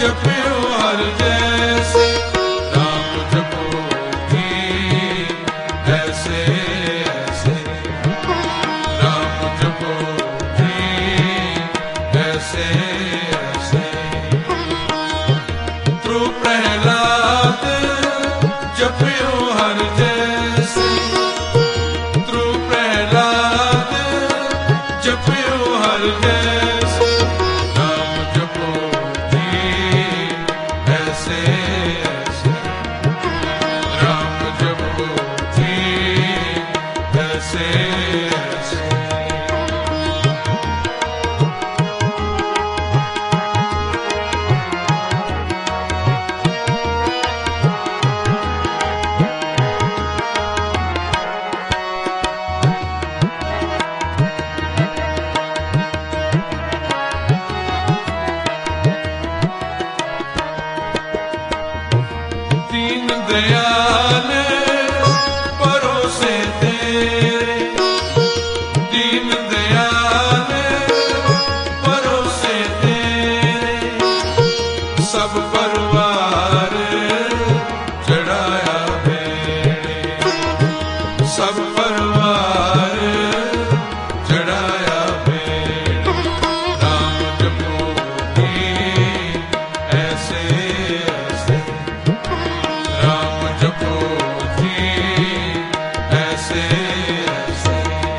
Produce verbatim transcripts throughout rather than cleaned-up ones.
जपियो हर जैसे, राम जपो जी ऐसे ऐसे, राम जपो जी ऐसे ऐसे। ध्रुव प्रहलाद जपियो हर जैसे, ध्रुव प्रहलाद जपियो हर जैसे, राम जपो जी ऐसे ऐसे, राम जपो जी ऐसे ऐसे। दीन दयाल भरोसे तेरे, दीन दयाल भरोसे तेरे, सब परिवार चढ़ाया बेड़े, सब परिवार चढ़ाया बेड़े, राम जपो जी ऐसे ऐसे, राम जपो जी ऐसे ऐसे।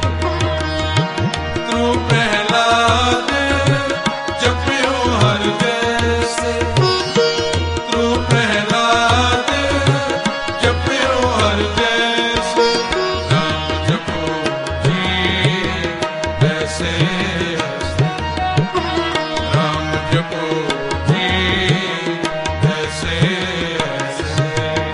ध्रुव प्रहलाद जपियो हर जैसे, ध्रुव प्रहलाद जपियो हर जैसे, राम जपो जी ऐसे ऐसे, राम जपो जी ऐसे ऐसे।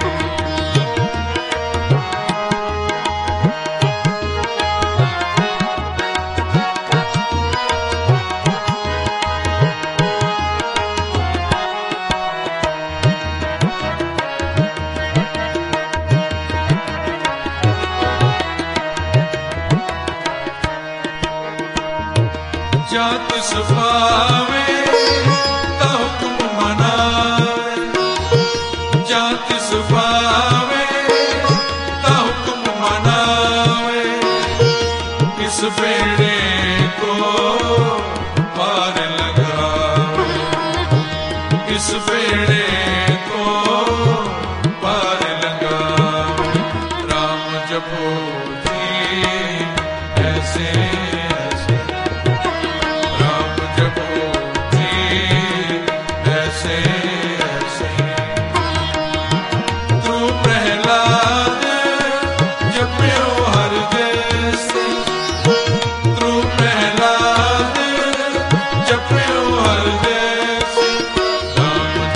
जात सुभावे ता हुक्म मनावे, जात सुभावे ता हुक्म मनावे, इस बेड़े को पार लगावे, इस बेड़े को पार लगावे, राम जपो जी ऐसे ऐसे, राम जपो जी ऐसे ऐसे। ध्रुव प्रहलाद जपियो हर जैसे, ध्रुव प्रहलाद जपियो हर जैसे, राम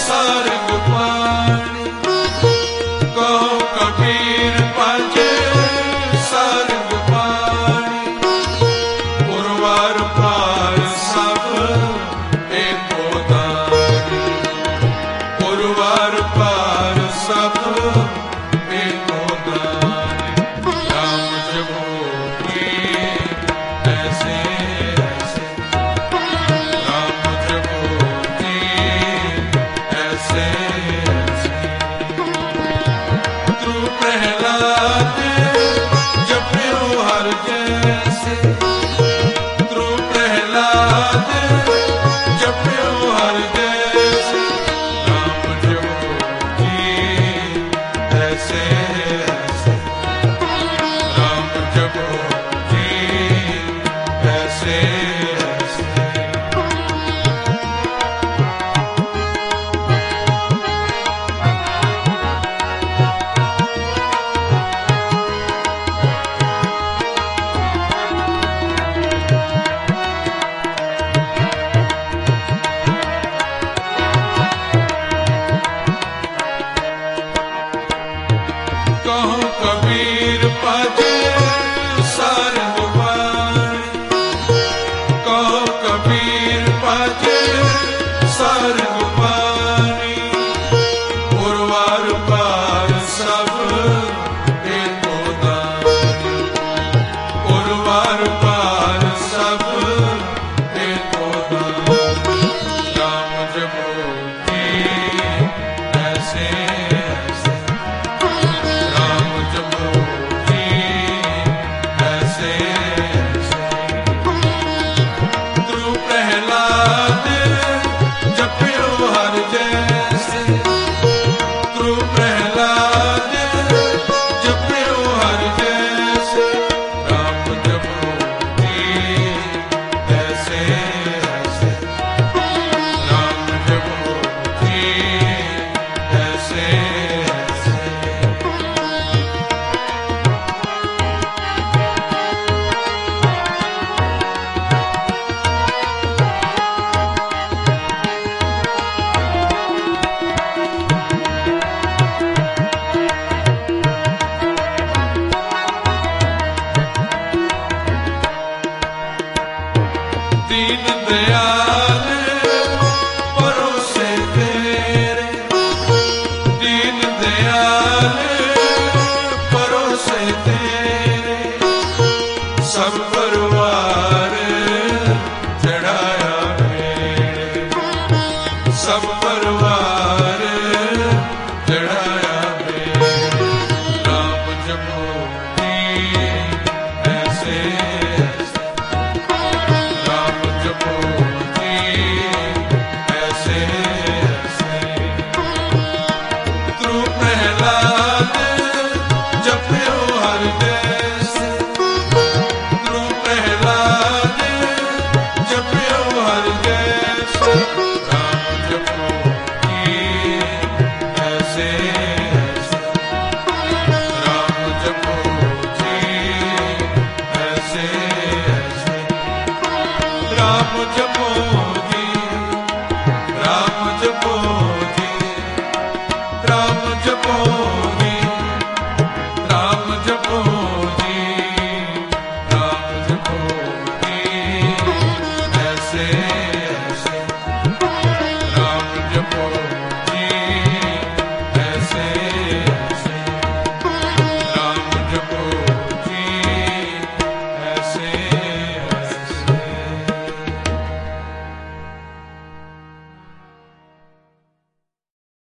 सारंग पानी, कहो कबीर पाजे सारंग पानी, पुरवार पार सब एको दानी, पुरवार पार सब एको दानी। राम जपो की ऐसे ऐसे, राम जपो की ऐसे ऐसे। ध्रुव प्रहलाद जप्यो हर जैसे, ध्रुव प्रहलाद जप्यो हर जैसे, राम जपो की ऐसे ऐसे, राम जपो की ऐसे ऐसे। कहो कबीर पाजे सारंग पानी, कहो कबीर पाजे सारंग पानी, पुरवार पार सब एको दानी, पुरवार पार सब एको दानी। राम जपो की ऐसे ऐसे, राम जपो की ऐसे ऐसे। ध्रुव प्रहलाद जप्यो हर जैसे, ध्रुव प्रहलाद जप्यो हर जैसे, राम जपो की ऐसे ऐसे, राम जपो की ऐसे ऐसे। दीन दयाल परोसे तेरे, दीन दयाल परोसे तेरे, सब परिवार चढ़ाया मेरे, सब परिवार चढ़ाया मेरे। राम जपो की ऐसे ऐसे, राम जपो की ऐसे ऐसे। ध्रुव प्रहलाद जप्यो हर जैसे, ध्रुव प्रहलाद जप्यो हर जैसे, राम जपो की ऐसे ऐसे, राम जपो की ऐसे ऐसे। राम जपो जी, राम जपो